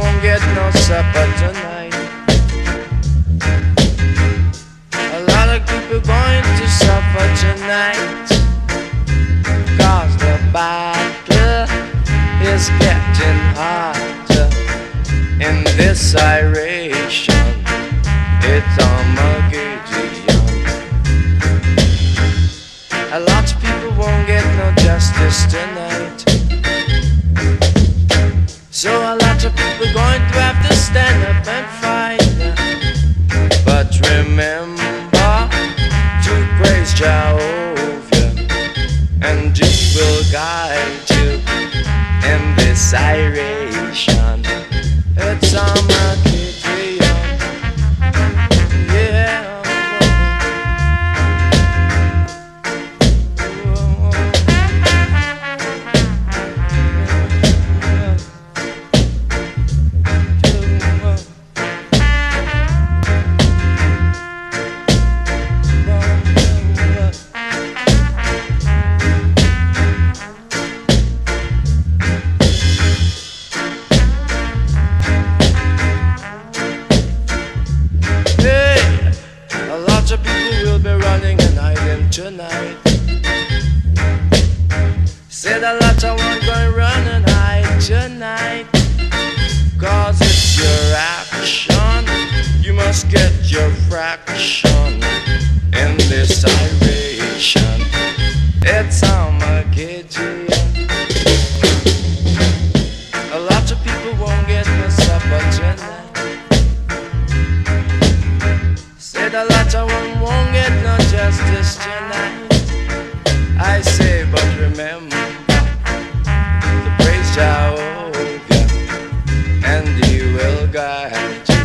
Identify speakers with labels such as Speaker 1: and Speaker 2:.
Speaker 1: won't get no supper tonight. A lot of people going to suffer tonight, 'cause the battle is getting harder in this iration. It's Armageddon. A lot of people won't get no justice tonight, so a lot of people going to have to stand up and fight. But remember to praise Jehovah, and He will guide you in this iration. It's Armageddon. Yeah. Tonight, said a lot of one going run and hide tonight, 'cause it's your action. You must get your fraction in this iration. It's Armageddon. A lot of people won't get no supper tonight. Said a lot of one won't get no justice tonight. I say, but remember to praise Jehovah, and He will guide you.